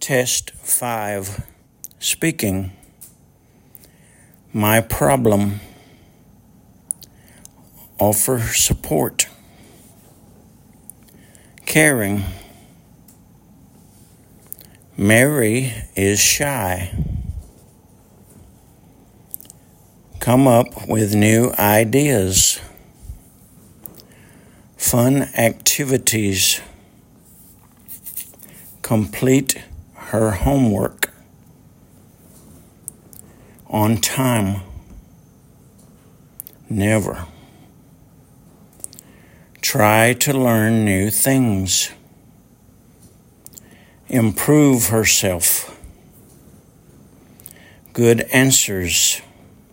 Test 5. Speaking. My problem. Offer support. Caring. Mary is shy. Come up with new ideas. Fun activities. Complete her homework. On time. Never. Try to learn new things. Improve herself. Good answers.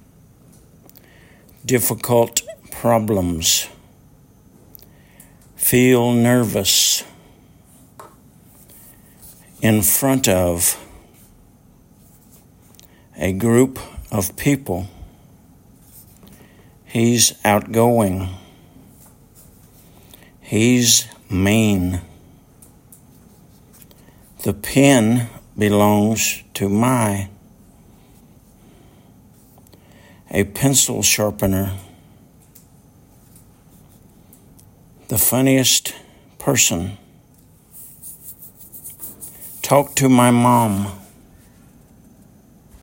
Difficult problems. Feel nervous. In front of. A group of people. He's outgoing. He's mean. The pen belongs to my. A pencil sharpener. The funniest person. Talk to my mom.